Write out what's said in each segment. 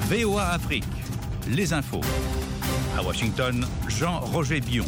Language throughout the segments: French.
VOA Afrique, les infos. À Washington, Jean-Roger Bion.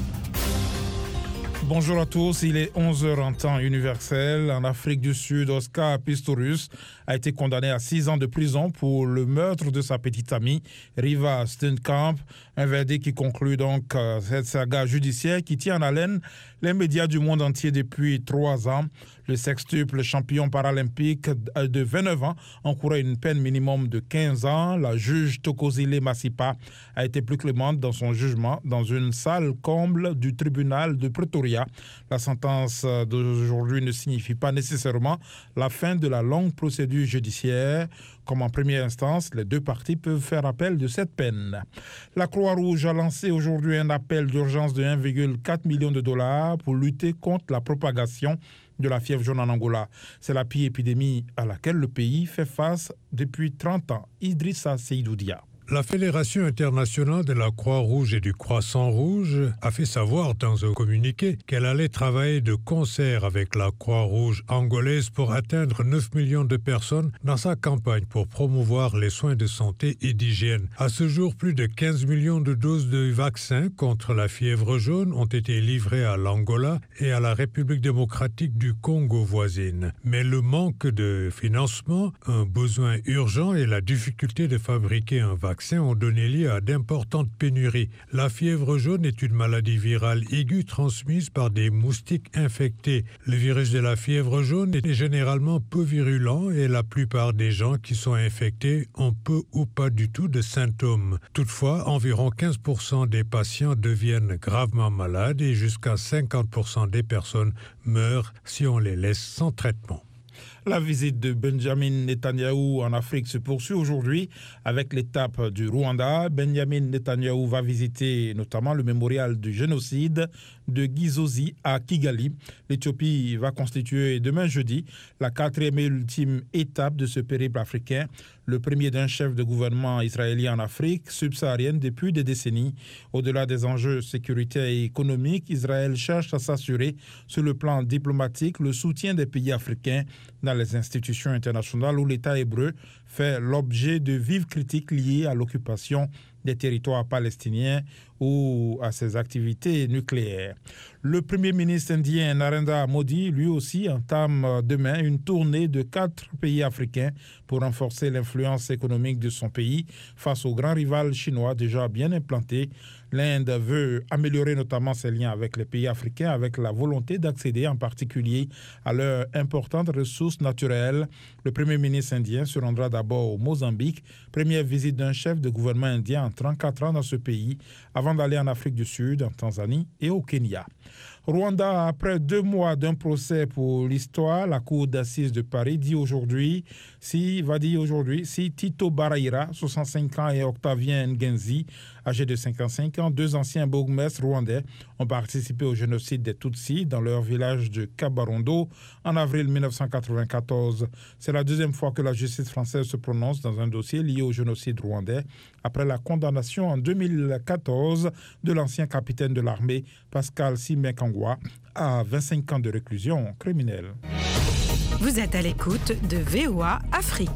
Bonjour à tous, il est 11h en temps universel. En Afrique du Sud, Oscar Pistorius a été condamné à 6 ans de prison pour le meurtre de sa petite amie, Riva Steenkamp. Un verdict qui conclut donc cette saga judiciaire qui tient en haleine les médias du monde entier depuis 3 ans. Le sextuple champion paralympique de 29 ans encourait une peine minimum de 15 ans. La juge Thokozile Masipa a été plus clémente dans son jugement dans une salle comble du tribunal de Pretoria. La sentence d'aujourd'hui ne signifie pas nécessairement la fin de la longue procédure judiciaire. Comme en première instance, les deux parties peuvent faire appel de cette peine. La Croix-Rouge a lancé aujourd'hui un appel d'urgence de 1,4 million de dollars pour lutter contre la propagation de la fièvre jaune en Angola. C'est la pire épidémie à laquelle le pays fait face depuis 30 ans. Idrissa Seydoudia. La Fédération internationale de la Croix-Rouge et du Croissant-Rouge a fait savoir dans un communiqué qu'elle allait travailler de concert avec la Croix-Rouge angolaise pour atteindre 9 millions de personnes dans sa campagne pour promouvoir les soins de santé et d'hygiène. À ce jour, plus de 15 millions de doses de vaccins contre la fièvre jaune ont été livrées à l'Angola et à la République démocratique du Congo voisine. Mais le manque de financement, un besoin urgent et la difficulté de fabriquer un vaccin ont donné lieu à d'importantes pénuries. La fièvre jaune est une maladie virale aiguë transmise par des moustiques infectés. Le virus de la fièvre jaune est généralement peu virulent et la plupart des gens qui sont infectés ont peu ou pas du tout de symptômes. Toutefois, environ 15% des patients deviennent gravement malades et jusqu'à 50% des personnes meurent si on les laisse sans traitement. La visite de Benjamin Netanyahou en Afrique se poursuit aujourd'hui avec l'étape du Rwanda. Benjamin Netanyahou va visiter notamment le mémorial du génocide de Gizozi à Kigali. L'Éthiopie va constituer demain jeudi la 4e et ultime étape de ce périple africain, le premier d'un chef de gouvernement israélien en Afrique subsaharienne depuis des décennies. Au-delà des enjeux sécuritaires et économiques, Israël cherche à s'assurer sur le plan diplomatique le soutien des pays africains dans les institutions internationales où l'État hébreu fait l'objet de vives critiques liées à l'occupation des territoires palestiniens ou à ses activités nucléaires. Le Premier ministre indien Narendra Modi, lui aussi, entame demain une tournée de 4 pays africains pour renforcer l'influence économique de son pays face au grand rival chinois déjà bien implanté. L'Inde veut améliorer notamment ses liens avec les pays africains avec la volonté d'accéder en particulier à leurs importantes ressources naturelles. Le Premier ministre indien se rendra d'abord au Mozambique, première visite d'un chef de gouvernement indien en 34 ans dans ce pays, avant d'aller en Afrique du Sud, en Tanzanie et au Kenya. Rwanda, après 2 mois d'un procès pour l'histoire, la Cour d'assises de Paris dit aujourd'hui si Tito Baraira, 65 ans, et Octavien Ngenzi, âgé de 55 ans, 2 anciens bourgmestres rwandais, ont participé au génocide des Tutsis dans leur village de Kabarondo en avril 1994. C'est la 2e fois que la justice française se prononce dans un dossier lié au génocide rwandais après la condamnation en 2014 de l'ancien capitaine de l'armée Pascal Simenkangwa à 25 ans de réclusion criminelle. Vous êtes à l'écoute de VOA Afrique.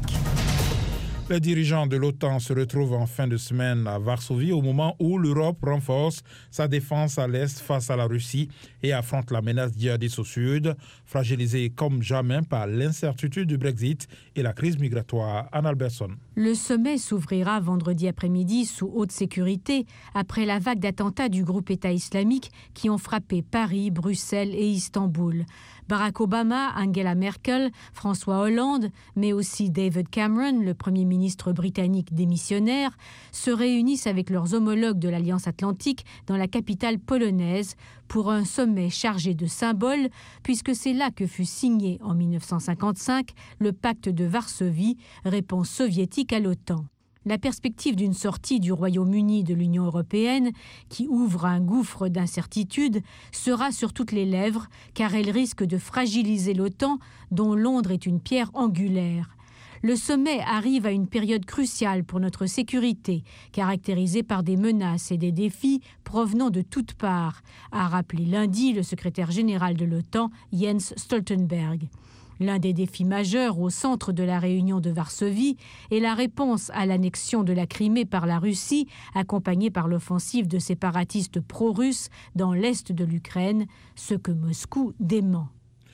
Les dirigeants de l'OTAN se retrouvent en fin de semaine à Varsovie au moment où l'Europe renforce sa défense à l'Est face à la Russie et affronte la menace djihadiste au Sud, fragilisée comme jamais par l'incertitude du Brexit et la crise migratoire. Anne Alberson. Le sommet s'ouvrira vendredi après-midi sous haute sécurité après la vague d'attentats du groupe État islamique qui ont frappé Paris, Bruxelles et Istanbul. Barack Obama, Angela Merkel, François Hollande, mais aussi David Cameron, le Premier ministre britannique démissionnaire, se réunissent avec leurs homologues de l'Alliance Atlantique dans la capitale polonaise pour un sommet chargé de symboles, puisque c'est là que fut signé en 1955 le pacte de Varsovie, réponse soviétique à l'OTAN. La perspective d'une sortie du Royaume-Uni de l'Union européenne, qui ouvre un gouffre d'incertitude, sera sur toutes les lèvres, car elle risque de fragiliser l'OTAN, dont Londres est une pierre angulaire. Le sommet arrive à une période cruciale pour notre sécurité, caractérisée par des menaces et des défis provenant de toutes parts, a rappelé lundi le secrétaire général de l'OTAN, Jens Stoltenberg. L'un des défis majeurs au centre de la réunion de Varsovie est la réponse à l'annexion de la Crimée par la Russie, accompagnée par l'offensive de séparatistes pro-russes dans l'est de l'Ukraine, ce que Moscou dément.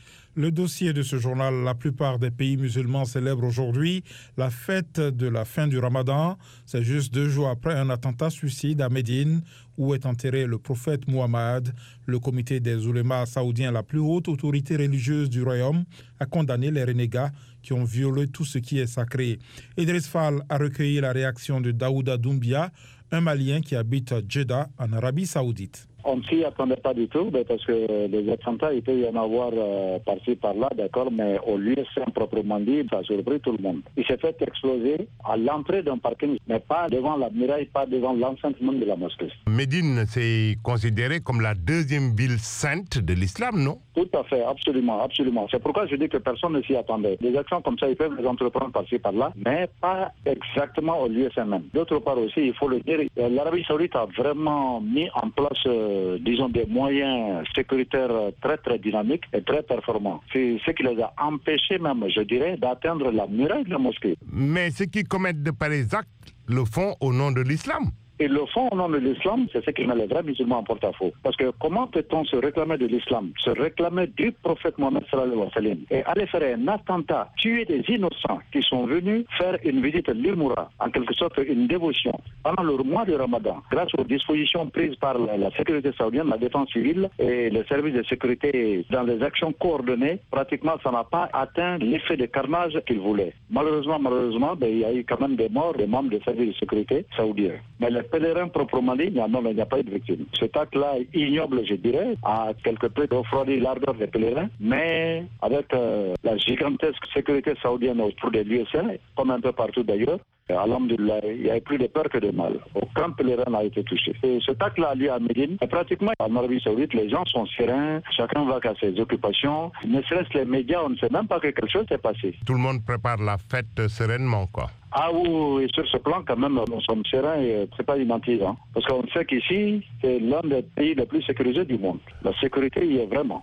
Le dossier de ce journal, la plupart des pays musulmans célèbrent aujourd'hui la fête de la fin du Ramadan. C'est juste 2 jours après un attentat suicide à Médine où est enterré le prophète Muhammad. Le comité des oulémas saoudiens, la plus haute autorité religieuse du royaume, a condamné les renégats qui ont violé tout ce qui est sacré. Idriss Fall a recueilli la réaction de Daouda Doumbia, un Malien qui habite à Jeddah, en Arabie Saoudite. On ne s'y attendait pas du tout, parce que les attentats, il peut y en avoir par-ci, par-là, d'accord, mais au lieu saint proprement dit, ça a surpris tout le monde. Il s'est fait exploser à l'entrée d'un parking, mais pas devant la muraille, pas devant l'enceinte même de la mosquée. Médine, c'est considéré comme la 2e ville sainte de l'islam, non? Tout à fait, absolument, absolument. C'est pourquoi je dis que personne ne s'y attendait. Des actions comme ça, ils peuvent les entreprendre par-ci, par-là, mais pas exactement au lieu saint même. D'autre part aussi, il faut le dire, l'Arabie Saoudite a vraiment mis en place disons des moyens sécuritaires très très dynamiques et très performants. C'est ce qui les a empêchés même, je dirais, d'atteindre la muraille de la mosquée. Mais ceux qui commettent de pareils actes le font au nom de l'islam. Et le fond au nom de l'islam, c'est ce qui met les vrais musulmans en porte-à-faux. Parce que comment peut-on se réclamer de l'islam, se réclamer du prophète Mohammed sallallahu alayhi wa sallam et aller faire un attentat, tuer des innocents qui sont venus faire une visite l'Imoura, en quelque sorte une dévotion, pendant le mois de Ramadan, grâce aux dispositions prises par la sécurité saoudienne, la défense civile et les services de sécurité dans les actions coordonnées, pratiquement ça n'a pas atteint l'effet de carnage qu'ils voulaient. Malheureusement, il y a eu quand même des morts des membres des services de sécurité saoudiens. Mais les pèlerins proprement dit, il n'y a pas eu de victime. Cet acte-là, ignoble, je dirais, a quelque peu refroidi l'ardeur des pèlerins, mais avec la gigantesque sécurité saoudienne autour des lieux saints, comme un peu partout d'ailleurs, alhamdoulilah, il n'y avait plus de peur que de mal. Aucun pèlerin n'a été touché. Et cet acte-là a lieu à Médine. Et pratiquement, en Arabie Saoudite, les gens sont sereins, chacun va à ses occupations. Ne serait-ce les médias, on ne sait même pas que quelque chose s'est passé. Tout le monde prépare la fête sereinement, quoi. Ah oui, et sur ce plan, quand même, nous sommes sereins et c'est pas une mentire. Hein. Parce qu'on sait qu'ici, c'est l'un des pays les plus sécurisés du monde. La sécurité y est vraiment.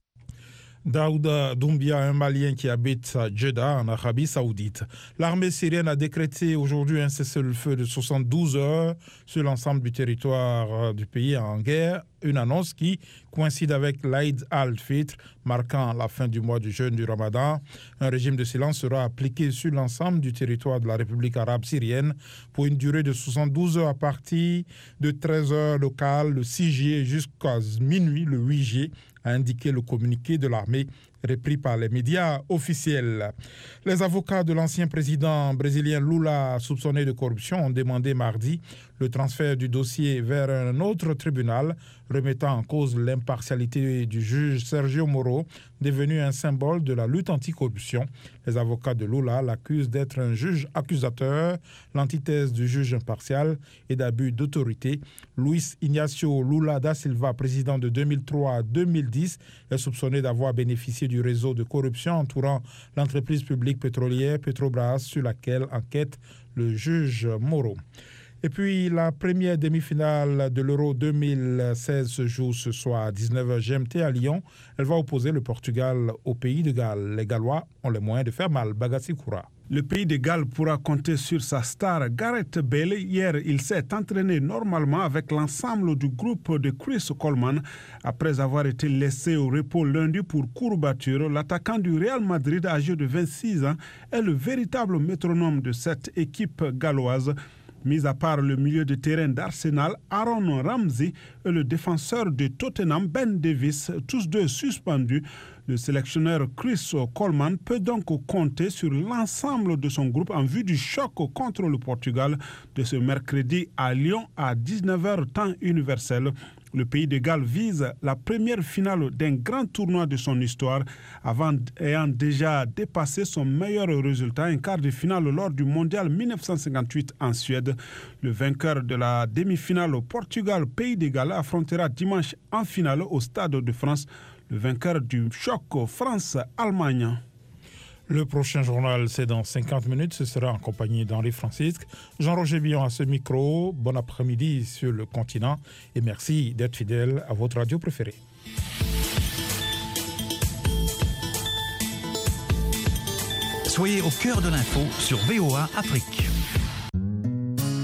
Daouda Doumbia, un Malien qui habite à Jeddah, en Arabie Saoudite. L'armée syrienne a décrété aujourd'hui un cessez-le-feu de 72 heures sur l'ensemble du territoire du pays en guerre. Une annonce qui coïncide avec l'Aïd al-Fitr, marquant la fin du mois du jeûne du Ramadan. Un régime de silence sera appliqué sur l'ensemble du territoire de la République arabe syrienne pour une durée de 72 heures à partir de 13 heures locales le 6 juillet jusqu'à minuit le 8 juillet, a indiqué le communiqué de l'armée repris par les médias officiels. Les avocats de l'ancien président brésilien Lula, soupçonné de corruption, ont demandé mardi le transfert du dossier vers un autre tribunal, remettant en cause l'impartialité du juge Sergio Moro, devenu un symbole de la lutte anticorruption. Les avocats de Lula l'accusent d'être un juge accusateur, l'antithèse du juge impartial et d'abus d'autorité. Luis Ignacio Lula da Silva, président de 2003 à 2010, est soupçonné d'avoir bénéficié du réseau de corruption entourant l'entreprise publique pétrolière Petrobras, sur laquelle enquête le juge Moro. Et puis, la première demi-finale de l'Euro 2016 se joue ce soir à 19h GMT à Lyon. Elle va opposer le Portugal au pays de Galles. Les Gallois ont les moyens de faire mal. Bagassi Koura. Le pays de Galles pourra compter sur sa star Gareth Bale. Hier, il s'est entraîné normalement avec l'ensemble du groupe de Chris Coleman. Après avoir été laissé au repos lundi pour courbature, l'attaquant du Real Madrid, âgé de 26 ans, est le véritable métronome de cette équipe galloise. Mis à part le milieu de terrain d'Arsenal, Aaron Ramsey et le défenseur de Tottenham, Ben Davies, tous deux suspendus, le sélectionneur Chris Coleman peut donc compter sur l'ensemble de son groupe en vue du choc contre le Portugal de ce mercredi à Lyon à 19h temps universel. Le pays de Galles vise la première finale d'un grand tournoi de son histoire, ayant déjà dépassé son meilleur résultat, un quart de finale lors du mondial 1958 en Suède. Le vainqueur de la demi-finale au Portugal, pays de Galles, affrontera dimanche en finale au Stade de France le vainqueur du choc France-Allemagne. Le prochain journal, c'est dans 50 minutes. Ce sera en compagnie d'Henri Francisque. Jean-Roger Billon à ce micro. Bon après-midi sur le continent et merci d'être fidèle à votre radio préférée. Soyez au cœur de l'info sur VOA Afrique.